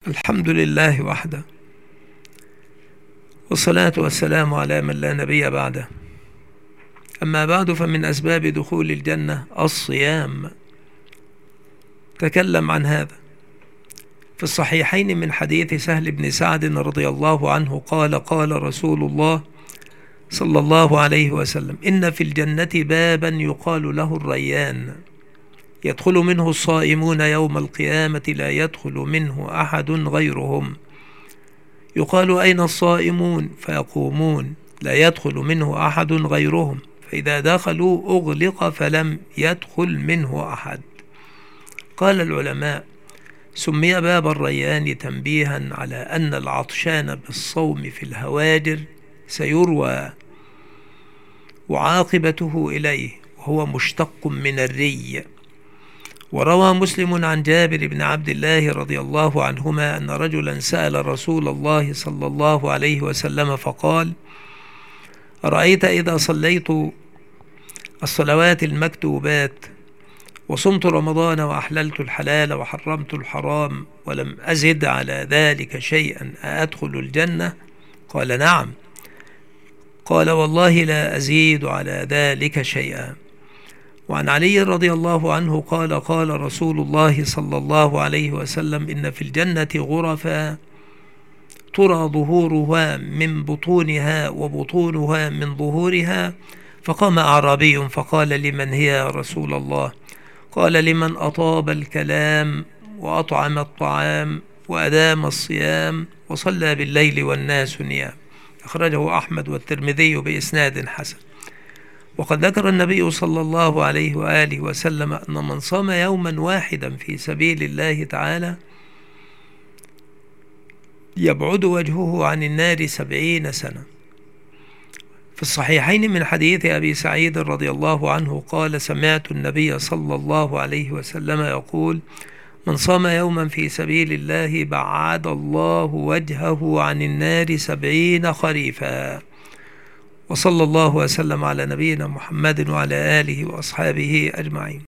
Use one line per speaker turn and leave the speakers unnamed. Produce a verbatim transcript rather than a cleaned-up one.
الحمد لله وحده، والصلاة والسلام على من لا نبي بعده. أما بعد، فمن أسباب دخول الجنة الصيام. تكلم عن هذا في الصحيحين من حديث سهل بن سعد رضي الله عنه قال: قال رسول الله صلى الله عليه وسلم: إن في الجنة بابا يقال له الريان، يدخل منه الصائمون يوم القيامة لا يدخل منه أحد غيرهم. يقال: أين الصائمون؟ فيقومون: لا يدخل منه أحد غيرهم. فإذا دخلوا أغلق فلم يدخل منه أحد. قال العلماء: سمي باب الريان تنبيها على أن العطشان بالصوم في الهواجر سيروى وعاقبته إليه، وهو مشتق من الري. وروى مسلم عن جابر بن عبد الله رضي الله عنهما أن رجلا سأل رسول الله صلى الله عليه وسلم فقال: أرأيت إذا صليت الصلوات المكتوبات وصمت رمضان وأحللت الحلال وحرمت الحرام ولم أزد على ذلك شيئا أأدخل الجنة؟ قال: نعم. قال: والله لا أزيد على ذلك شيئا. وعن علي رضي الله عنه قال: قال رسول الله صلى الله عليه وسلم: إن في الجنة غرفا ترى ظهورها من بطونها وبطونها من ظهورها. فقام أعرابي فقال: لمن هي يا رسول الله؟ قال: لمن أطاب الكلام وأطعم الطعام وأدام الصيام وصلى بالليل والناس نيام. أخرجه أحمد والترمذي بإسناد حسن. وقد ذكر النبي صلى الله عليه وآله وسلم أن من صام يوما واحدا في سبيل الله تعالى يبعد وجهه عن النار سبعين سنة. في الصحيحين من حديث أبي سعيد رضي الله عنه قال: سمعت النبي صلى الله عليه وسلم يقول: من صام يوما في سبيل الله بعد الله وجهه عن النار سبعين خريفا. وصلى الله وسلم على نبينا محمد وعلى آله وأصحابه أجمعين.